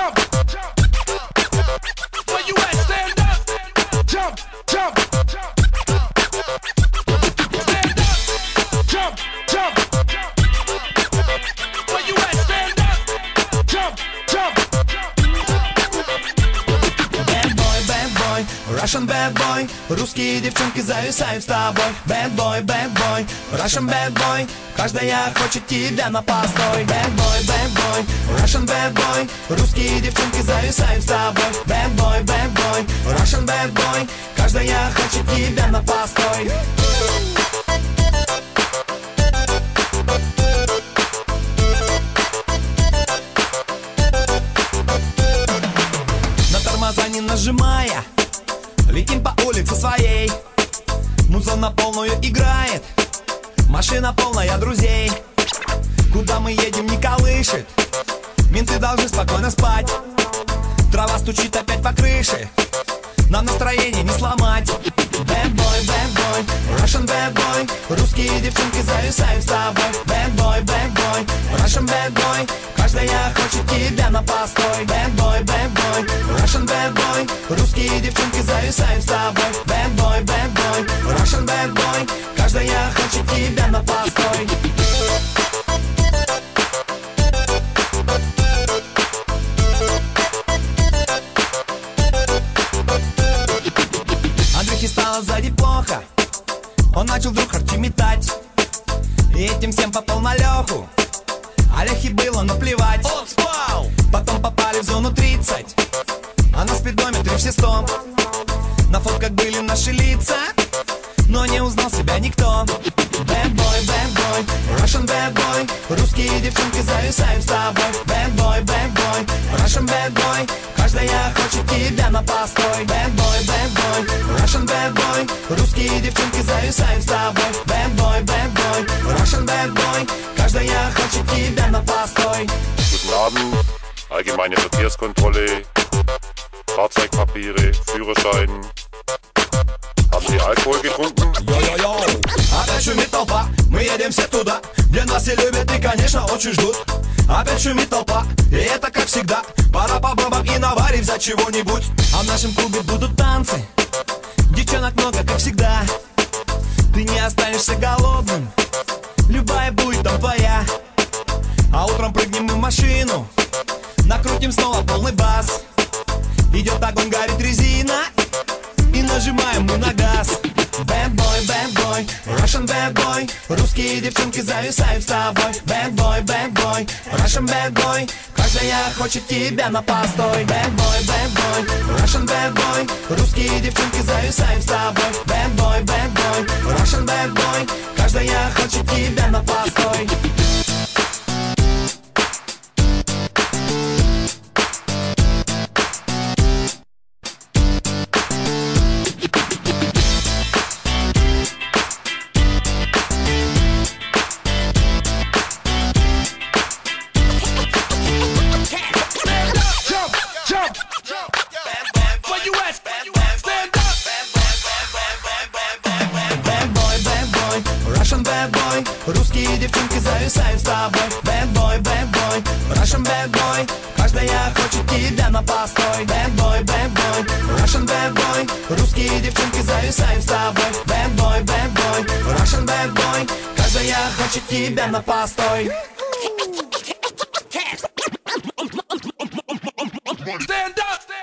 jump, jump. Where you at? Stand up. Jump, jump. Stand up. Jump, jump. Where you at? Stand up. Jump, jump. Bad boy, Russian bad boy. Русские девчонки зависают с тобой. Bad boy, Russian bad boy. Каждая хочет тебя на постой. Bad boy, Russian bad boy. Русские девчонки зависают с тобой. Bad boy, Russian bad boy. Каждая хочет тебя на постой. На тормоза не нажимая, летим по улице своей. Муза на полную играет, машина полная друзей. Куда мы едем, не колышет. Менты должны спокойно спать. Трава стучит опять по крыше. Нам настроение не сломать. Bad boy, Russian bad boy. Русские девчонки зависают с тобой. Bad boy, Russian bad boy. Каждая хочет тебя на постой. Bad boy, Russian bad boy. Русские девчонки зависают с тобой. Bad boy, Russian bad boy. Каждая хочет тебя на постой. Андрюхе стало сзади плохо. Он начал вдруг харчи метать. И этим всем попал на Леху. А Лехе было наплевать. Он спал. Потом попали в зону 30. А на спидометре все 100. На фотках были наши лица, но не узнал себя никто. Bad boy, Russian bad boy. Русские девчонки зависают с тобой. Bad boy, Russian bad boy. Каждая хочет тебя на постой. Bad boy, Russian bad boy. Русские девчонки зависают с тобой. Bad boy, Russian bad boy. Каждая хочет тебя на постой. Guten Abend, allgemeine Verkehrskontrolle, Fahrzeugpapiere, Führerschein. Haben Sie Alkohol getrunken? Йо-йо-йо, опять шумит толпа, мы едем все туда, где нас все любят и, конечно, очень ждут. Опять шумит толпа, и это как всегда. Пора по бабам и на варе взять чего-нибудь. А в нашем клубе будут танцы, девчонок много, как всегда. Ты не останешься голодным, любая будет там твоя. А утром прыгнем мы в машину, накрутим снова полный бас. Идет огонь, горит резина, и нажимаем мы на газ. Bad boy, Russian bad boy. Русские девчонки зависают с тобой. Bad boy, Russian bad boy. Каждая хочет тебя на постой. Bad boy, Russian bad boy. Русские девчонки зависают с тобой. Bad boy, Russian bad boy. Каждая хочет тебя на постой. Русские девчонки зависают с тобой. Bad boy, Russian bad boy. Каждая хочет тебя на постой. Bad boy, Russian bad boy. Русские девчонки зависают с тобой. Bad boy, Russian bad boy. Каждая хочет тебя на постой. Stand up.